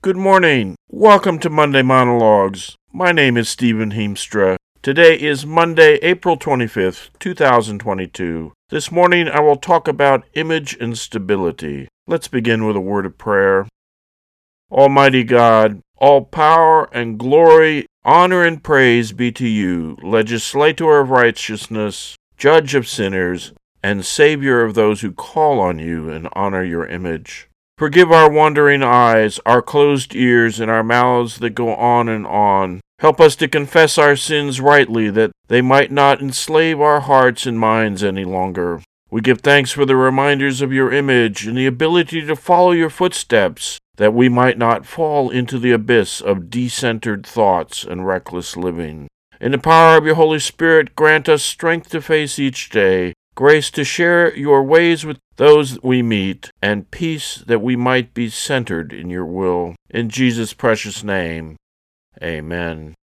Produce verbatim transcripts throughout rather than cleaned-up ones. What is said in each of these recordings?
Good morning. Welcome to Monday Monologues. My name is Stephen Heemstra. Today is Monday, April twenty-fifth, two thousand twenty-two. This morning I will talk about image and stability. Let's begin with a word of prayer. Almighty God, all power and glory, honor and praise be to you, legislator of righteousness, judge of sinners, and Savior of those who call on you and honor your image. Forgive our wandering eyes, our closed ears, and our mouths that go on and on. Help us to confess our sins rightly, that they might not enslave our hearts and minds any longer. We give thanks for the reminders of your image and the ability to follow your footsteps, that we might not fall into the abyss of decentered thoughts and reckless living. In the power of your Holy Spirit, grant us strength to face each day, grace to share your ways with those we meet, and peace that we might be centered in your will. In Jesus' precious name, amen.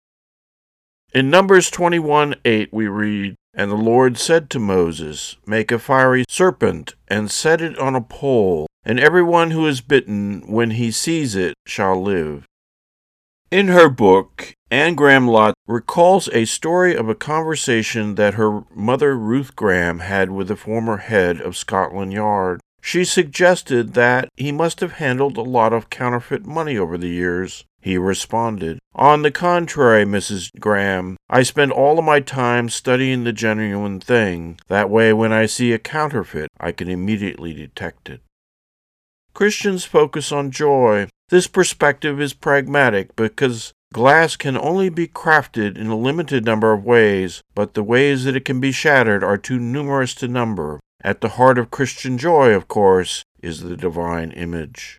In Numbers twenty-one eight we read, "And the Lord said to Moses, Make a fiery serpent, and set it on a pole, and everyone who is bitten, when he sees it, shall live." In her book, Anne Graham Lotz recalls a story of a conversation that her mother Ruth Graham had with the former head of Scotland Yard. She suggested that he must have handled a lot of counterfeit money over the years. He responded, "On the contrary, Missus Graham, I spend all of my time studying the genuine thing. That way, when I see a counterfeit, I can immediately detect it." Christians focus on joy. This perspective is pragmatic because glass can only be crafted in a limited number of ways, but the ways that it can be shattered are too numerous to number. At the heart of Christian joy, of course, is the divine image.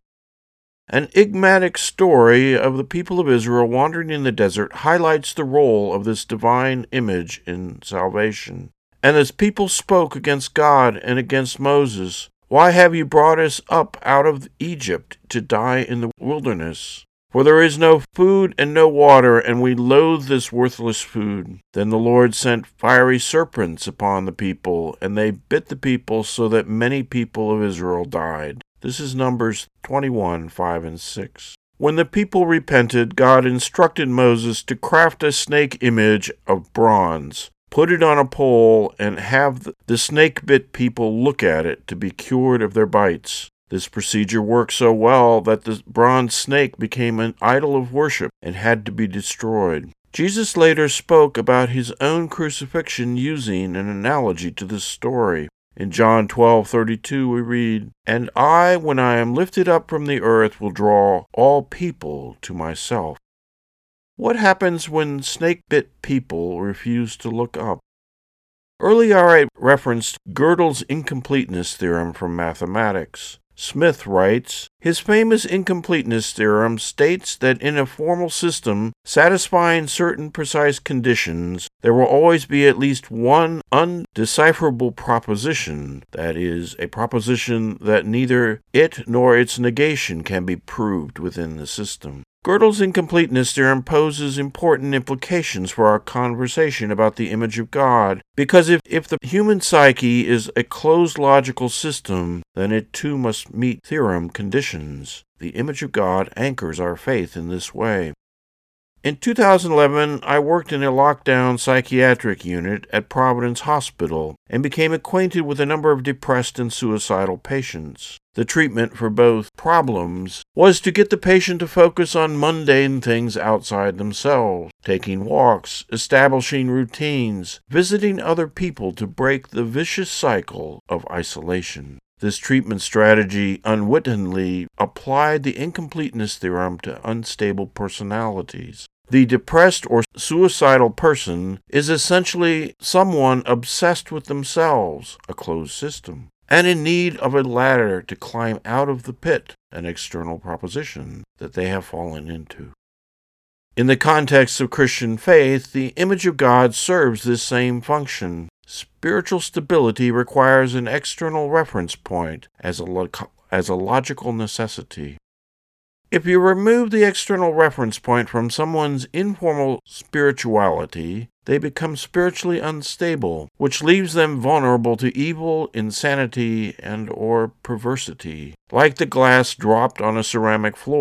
An enigmatic story of the people of Israel wandering in the desert highlights the role of this divine image in salvation. "And as people spoke against God and against Moses, 'Why have you brought us up out of Egypt to die in the wilderness? For there is no food and no water, and we loathe this worthless food.' Then the Lord sent fiery serpents upon the people, and they bit the people so that many people of Israel died." This is Numbers twenty-one five and six. When the people repented, God instructed Moses to craft a snake image of bronze, put it on a pole, and have the snake-bit people look at it to be cured of their bites. This procedure worked so well that the bronze snake became an idol of worship and had to be destroyed. Jesus later spoke about his own crucifixion using an analogy to this story. In John twelve thirty-two we read, "And I, when I am lifted up from the earth, will draw all people to myself." What happens when snake-bit people refuse to look up? Earlier I referenced Gödel's incompleteness theorem from mathematics. Smith writes, "His famous incompleteness theorem states that in a formal system satisfying certain precise conditions, there will always be at least one undecipherable proposition, that is, a proposition that neither it nor its negation can be proved within the system." Gödel's incompleteness theorem poses important implications for our conversation about the image of God, because if, if the human psyche is a closed logical system, then it too must meet theorem conditions. The image of God anchors our faith in this way. In two thousand eleven, I worked in a lockdown psychiatric unit at Providence Hospital and became acquainted with a number of depressed and suicidal patients. The treatment for both problems was to get the patient to focus on mundane things outside themselves, taking walks, establishing routines, visiting other people to break the vicious cycle of isolation. This treatment strategy unwittingly applied the incompleteness theorem to unstable personalities. The depressed or suicidal person is essentially someone obsessed with themselves, a closed system, and in need of a ladder to climb out of the pit, an external proposition that they have fallen into. In the context of Christian faith, the image of God serves this same function. Spiritual stability requires an external reference point as a, lo- as a logical necessity. If you remove the external reference point from someone's informal spirituality, they become spiritually unstable, which leaves them vulnerable to evil, insanity, and or perversity. Like the glass dropped on a ceramic floor,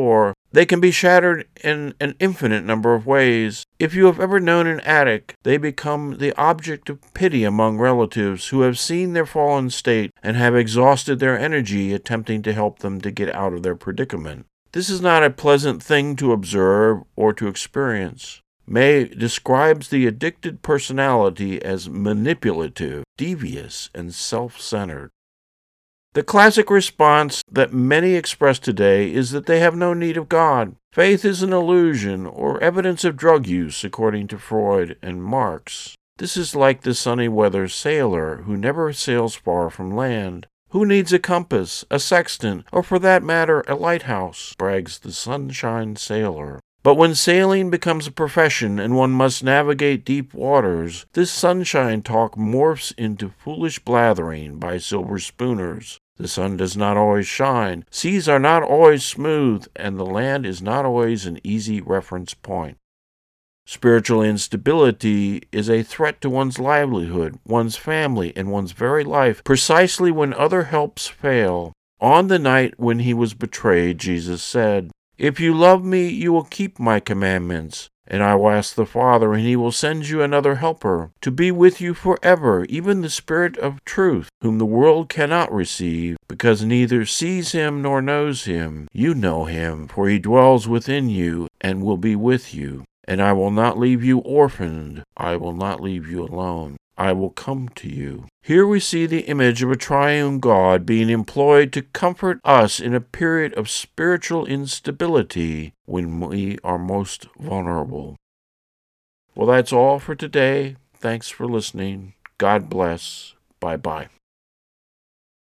They can be shattered in an infinite number of ways. If you have ever known an addict, they become the object of pity among relatives who have seen their fallen state and have exhausted their energy attempting to help them to get out of their predicament. This is not a pleasant thing to observe or to experience. May describes the addicted personality as manipulative, devious, and self-centered. The classic response that many express today is that they have no need of God. Faith is an illusion or evidence of drug use, according to Freud and Marx. This is like the sunny weather sailor who never sails far from land. Who needs a compass, a sextant, or for that matter, a lighthouse, brags the sunshine sailor. But when sailing becomes a profession and one must navigate deep waters, this sunshine talk morphs into foolish blathering by silver spooners. The sun does not always shine, seas are not always smooth, and the land is not always an easy reference point. Spiritual instability is a threat to one's livelihood, one's family, and one's very life, precisely when other helps fail. On the night when he was betrayed, Jesus said, "If you love me, you will keep my commandments, and I will ask the Father, and he will send you another helper, to be with you forever, even the Spirit of truth, whom the world cannot receive, because neither sees him nor knows him. You know him, for he dwells within you, and will be with you. And I will not leave you orphaned, I will not leave you alone. I will come to you." Here we see the image of a triune God being employed to comfort us in a period of spiritual instability when we are most vulnerable. Well, that's all for today. Thanks for listening. God bless. Bye-bye.